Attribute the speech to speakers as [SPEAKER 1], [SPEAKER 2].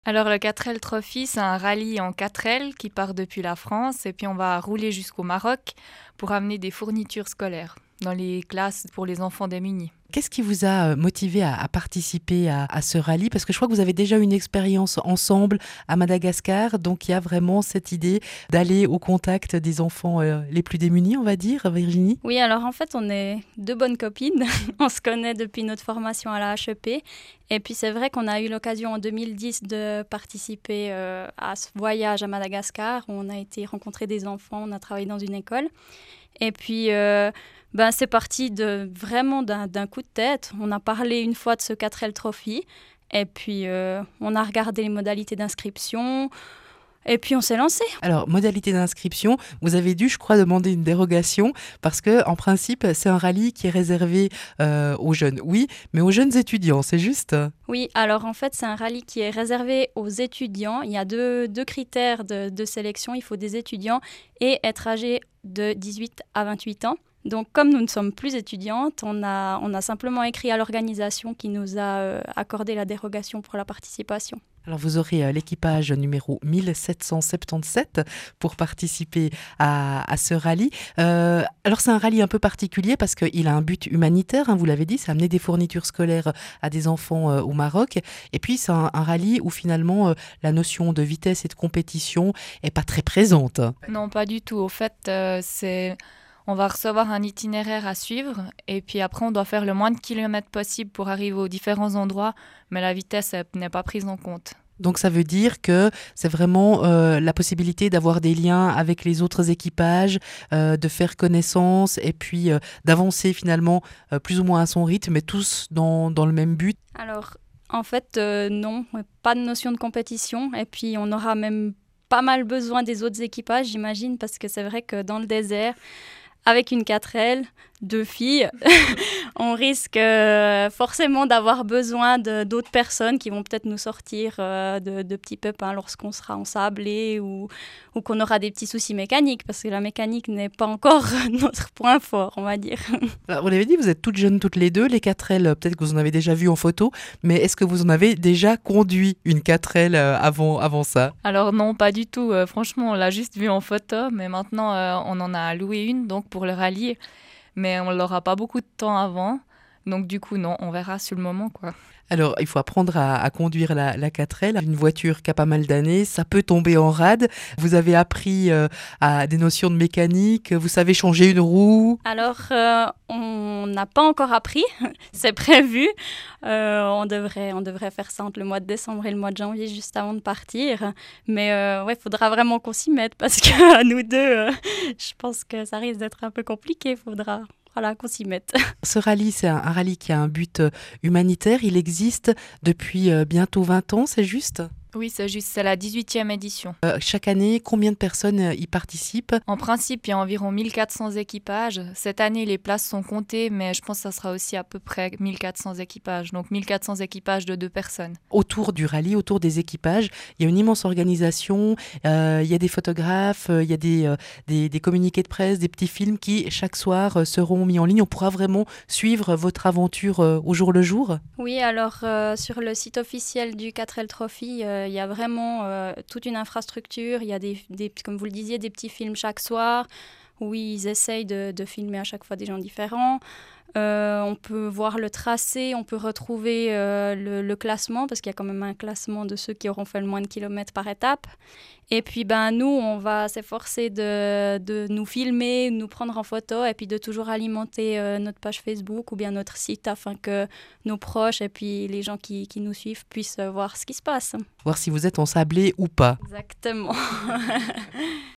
[SPEAKER 1] Alors le 4L Trophy, c'est un rallye en 4L qui part depuis la France et puis on va rouler jusqu'au Maroc pour amener des fournitures scolaires dans les classes pour les enfants démunis.
[SPEAKER 2] Qu'est-ce qui vous a motivé à participer à ce rallye? Parce que je crois que vous avez déjà une expérience ensemble à Madagascar, donc il y a vraiment cette idée d'aller au contact des enfants les plus démunis, on va dire, Virginie?
[SPEAKER 3] Oui, alors en fait, on est deux bonnes copines. On se connaît depuis notre formation à la HEP. Et puis c'est vrai qu'on a eu l'occasion en 2010 de participer à ce voyage à Madagascar où on a été rencontrer des enfants, on a travaillé dans une école. Et puis c'est parti vraiment d'un coup de tête. On a parlé une fois de ce 4L Trophy. Et puis on a regardé les modalités d'inscription. Et puis on s'est lancé.
[SPEAKER 2] Alors, modalité d'inscription, vous avez dû, je crois, demander une dérogation parce que, en principe, c'est un rallye qui est réservé aux jeunes, oui, mais aux jeunes étudiants, c'est juste?
[SPEAKER 3] Oui, alors en fait, c'est un rallye qui est réservé aux étudiants. Il y a deux critères de sélection. Il faut des étudiants et être âgé de 18 à 28 ans. Donc, comme nous ne sommes plus étudiantes, on a simplement écrit à l'organisation qui nous a accordé la dérogation pour la participation.
[SPEAKER 2] Alors, vous aurez l'équipage numéro 1777 pour participer à ce rallye. Alors, c'est un rallye un peu particulier parce qu'il a un but humanitaire, hein, vous l'avez dit, c'est amener des fournitures scolaires à des enfants au Maroc. Et puis, c'est un rallye où finalement, la notion de vitesse et de compétition est pas très présente.
[SPEAKER 1] Non, pas du tout. Au fait, on va recevoir un itinéraire à suivre et puis après on doit faire le moins de kilomètres possible pour arriver aux différents endroits, mais la vitesse n'est pas prise en compte.
[SPEAKER 2] Donc ça veut dire que c'est vraiment la possibilité d'avoir des liens avec les autres équipages, de faire connaissance et puis d'avancer finalement plus ou moins à son rythme, mais tous dans le même but.
[SPEAKER 3] Alors, en fait, non, pas de notion de compétition. Et puis, on aura même pas mal besoin des autres équipages, j'imagine, parce que c'est vrai que dans le désert, avec une 4L, deux filles, on risque forcément d'avoir besoin d'autres personnes qui vont peut-être nous sortir de petits pépins lorsqu'on sera ensablé ou qu'on aura des petits soucis mécaniques, parce que la mécanique n'est pas encore notre point fort, on va dire.
[SPEAKER 2] Alors, vous l'avez dit, vous êtes toutes jeunes toutes les deux, les 4L, peut-être que vous en avez déjà vu en photo, mais est-ce que vous en avez déjà conduit une 4L avant ça?
[SPEAKER 1] Alors non, pas du tout. Franchement, on l'a juste vu en photo, mais maintenant on en a loué une donc pour le rallye. Mais on l'aura pas beaucoup de temps avant. Donc du coup, non, on verra sur le moment, quoi.
[SPEAKER 2] Alors, il faut apprendre à conduire la 4L. Une voiture qui a pas mal d'années, ça peut tomber en rade. Vous avez appris à des notions de mécanique, vous savez changer une roue.
[SPEAKER 3] Alors, on n'a pas encore appris, c'est prévu. On devrait faire ça entre le mois de décembre et le mois de janvier, juste avant de partir. Mais il faudra vraiment qu'on s'y mette parce que nous deux, je pense que ça risque d'être un peu compliqué. Il faudra qu'on s'y mette.
[SPEAKER 2] Ce rallye, c'est un rallye qui a un but humanitaire. Il existe depuis bientôt 20 ans, c'est juste?
[SPEAKER 1] Oui, c'est juste, c'est la 18e édition.
[SPEAKER 2] Chaque année, combien de personnes y participent?
[SPEAKER 1] En principe, il y a environ 1400 équipages. Cette année, les places sont comptées, mais je pense que ça sera aussi à peu près 1400 équipages. Donc 1400 équipages de 2 personnes.
[SPEAKER 2] Autour du rallye, autour des équipages, il y a une immense organisation, il y a des photographes, il y a des communiqués de presse, des petits films qui, chaque soir, seront mis en ligne. On pourra vraiment suivre votre aventure au jour le jour?
[SPEAKER 3] Oui, alors sur le site officiel du 4L Trophy, il y a vraiment toute une infrastructure. Il y a comme vous le disiez, des petits films chaque soir où ils essayent de filmer à chaque fois des gens différents. On peut voir le tracé, on peut retrouver le classement, parce qu'il y a quand même un classement de ceux qui auront fait le moins de kilomètres par étape. Et puis nous, on va s'efforcer de nous filmer, de nous prendre en photo, et puis de toujours alimenter notre page Facebook ou bien notre site, afin que nos proches et puis les gens qui nous suivent puissent voir ce qui se passe.
[SPEAKER 2] Voir si vous êtes ensablé ou pas.
[SPEAKER 3] Exactement.